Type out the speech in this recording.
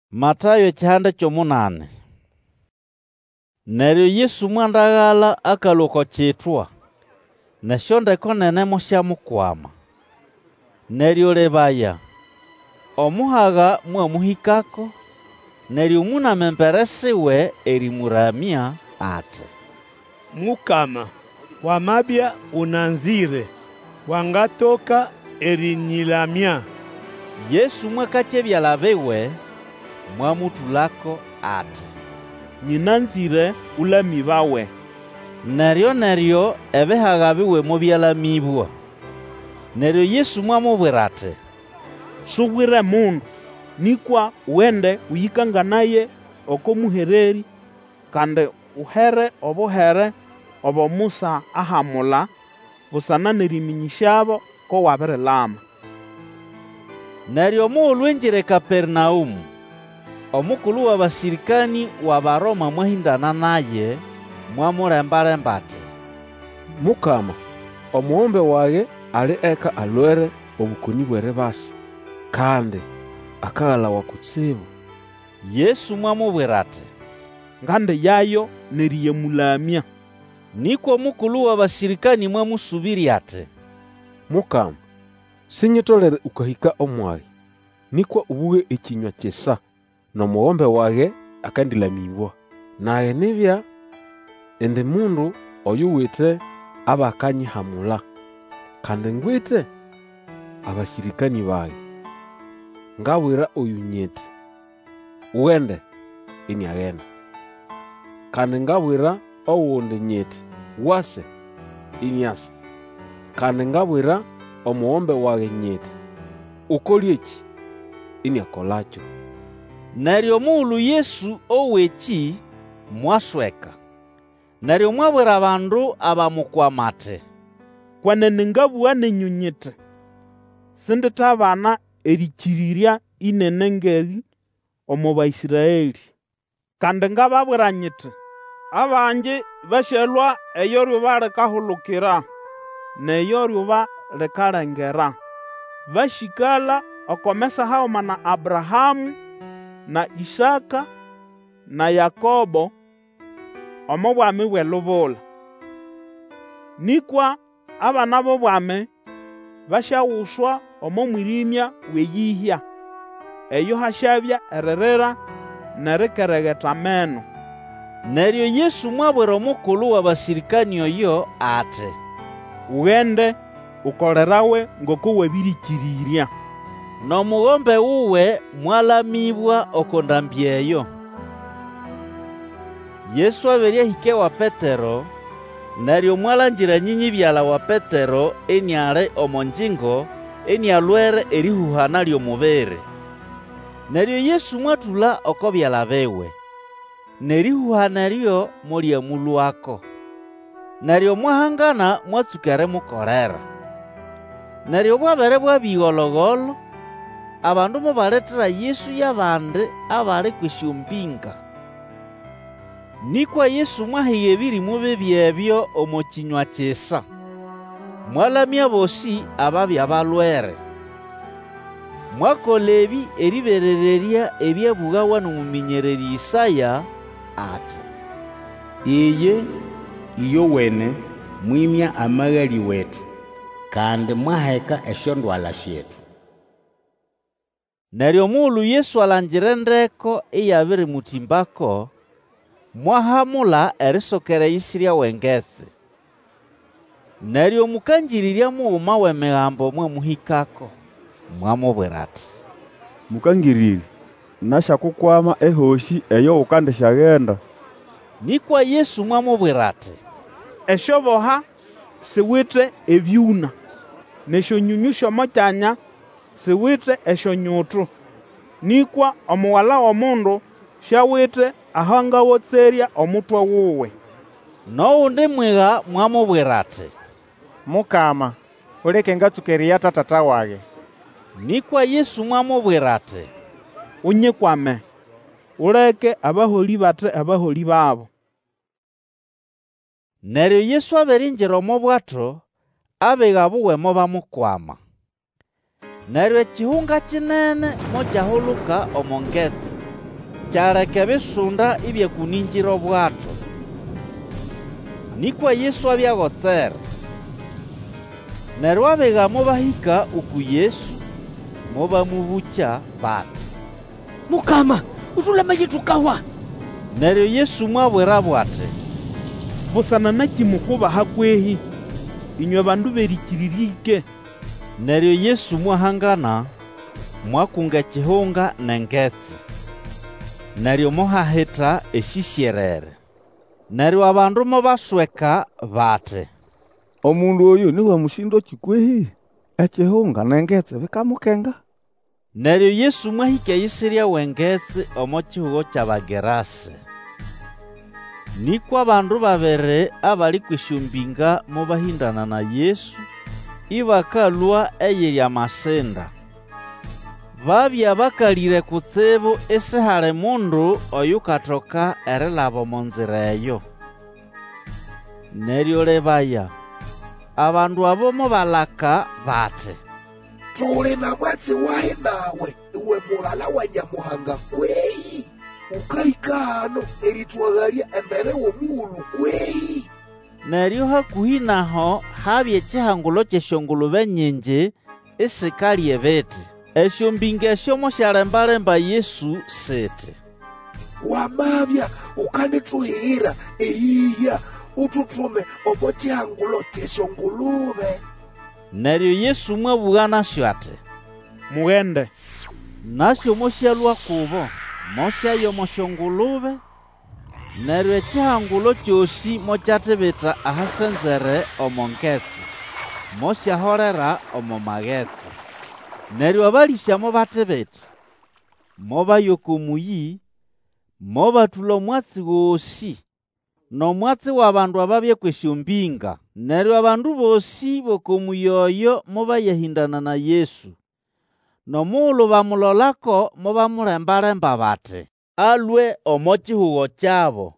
Matayo chihanda chomunane. Neryo Yesu mwandaghala akaluka chitwa, nasyo ndeko nene musyamukwama. Neryo lebaya, omuhaga mwamuhikako, neryo munamembere siwe erimuramya ati, Mukama, wamabya unanzire, wangatoka erinyilamya. Yesu mwakachebyala biwe mwamutulako ati, Nyinanzire ulami bawe. Neryo ebihaga biwe mubyalamibwa. Neryo Yesu mwamubwira ati, Subwire mundu, nikwa wende uyikanganaye oko muhereri, kandi uhere obuhere obo Musa ahamula busana neriminyishabo ko wabirilama. Neryo muulwinjire Kapernaumu, omukulu w'abasirikani w'Abaroma mwahindana naye, mwamulembalemba ati, Mukama, omuwombe wage ali eka alwere obukoni bw'eribasa, kandi akaghalawa kutsibu. Yesu mwamubwira ati, Ngande yayo neriyemulamya. Nikwo omukulu w'abasirikani mwamusubirya ati, Mukama, sinyitolere ukahika omwali, nikwa ubuge ekinywa kisa, n'omuwombe wage akandilamibwa. Naye nibya indi mundu oyu wite abakanyihamula, kandi ngwite abasirikani bage. Ngabwira oyu nyiti, uwende, iniaghenda. Kandi ngabwira owundi nyiti, wase, iniasa. Kandi ngabwira omuwombe wage nyiti, ukolye eki, iniakolacho. Neryo muulu Yesu oweki mwasweka. Neryo mwabwira abandu abamukwama ati, Kwenene ngabugha nenyu nyiti, sindithabana erikirirya inene ngeri omu Baisiraeli. Kandi ngababwira nyiti, abangi basyalwa eyo ryuba likahulukira, neyo ryuba likalengera. Bashikala okomesa hauma na Abrahamu, na Isaka, na Yakobo, omu bwami bw'elubula. Nikwa abana b'obwami basyawuswa omu mwirimya w'eyihya, eyo hasyabya eririra nerikeregheta ameno. Neryo Yesu mwabwira omukulu w'abasirikani oyo ati, Ughende ukolerawe ngoko wabirikirirya. N'omughombe wuwe mwalamibwa okondambya eyo. Yesu abiryahika wa Petero, neryo mwalangira nyinyibyala wa Petero eniali omo njingo enialwere erihuhana ly'omubiri. Neryo Yesu mwatula oko byala biwe, nerihuhana eryo mulyamulwako. Neryo mwahangana mwatsuka erimukolera. Neryo bwabere bwabighologolo, abandu mobaletera Yesu y'abandi abali kwesyombinga. Nikwa Yesu mwahiya ebirimu bibi ebyo omu kinywa kisa. Mwalamya bosi ababya balwere. Mwakola ebi eriberererya ebyabughawa n'omuminyereri Isaya ati, Iye iyo wene mwimya amaghali wetu, kandi mwaheka esyondwala syetu. Neryo muulu Yesu alangira endeko eyabirimutimbako, mwahamula erisokera eyisirya w'engetse. Neryo mukangirirya mughuma w'emigambo mwamuhikako, mwamubwira ati, Mukangiriri, nashakukwama ehoshi eyo ukandisyaghenda. Nikwa Yesu mwamubwira ati, Esyoboha siwithe ebyuna, nesyonyunyu sy'omo kyanya siwithe esyonyutu. Nikwa omuwala w'omundu syawithe ahangawotserya omutwe wuwe. N'owundi mwiga mwamubwira ati, Mukama, uleke ngatsuka eriyata tata wage. Nikwa Yesu mwamubwira ati, Unyikwame, uleke abaholi bathe abaholi babo. Neryo Yesu abiringira omo bwato, abiga buwemo bamukwama. Neryo ekihunga kinene mokyahuluka omo ngetsi, kyaleka bisunda ibyakuninjira obwato. Nikwa Yesu abyagotsera. Neryo abega mubahika uku Yesu mubamubukya bati, Mukama, utulamaye tukawa. neryo Yesu mwabwira bwati, busana nakimukubaha kwehi inywe bandu berikiririke. neryo Yesu mwahangana mwakunga ekihunga n'engetsi, neryo muhahita eshisyerere. Neryo abandu mubasweka bati, Omundu oyu niwe mushindo kikwehi, ekihunga n'engetsi bikamukenga. neryo Yesu mwahika eyisirya w'engetsi omo kihugo ky'Abagerasi. Nikwa abandu babiri abali kwishumbinga mubahindana na Yesu ibakalwa eyiri amasinda. Babya bakalire kutsibu isihali mundu oyukatoka erilaba omu nzira eyo. Neryo lebaya, abandu abo mubalaka bati, Tuli na mwatsi wahe nawe, iwe mulala wa Nyamuhanga kwehi. Ukahika hano eritwaghalya embere w'omughulu kwehi. neryo hakuhi naho habya ekihangulo ky'esyongulube nyingi isikalye biti. Esyombinga esyo musyalembalemba Yesu siti, Wamabya ukanithuhira eyiya ututhume omo kihangulo ky'esyongulube. neryo Yesu mwabugha nasyo ati, Mughende. nasyo musyalwa kubo mosyaya omo syongulube. Neryo ekihangulo kyosi mokyathibitha ahasenzere omo ngetsi, mosyaholera omo magetsi. Neryo abalisya mubathibitha, mobayoka omuyi, mobathula omwatsi wosi, n'omwatsi w'abandu ababya kwesyombinga. Neryo abandu bosi b'okomuyi oyo mubayahindana na Yesu. N'omughulhu bamulolako mubamulembalemba bati, alwe omo kihugo kyabo.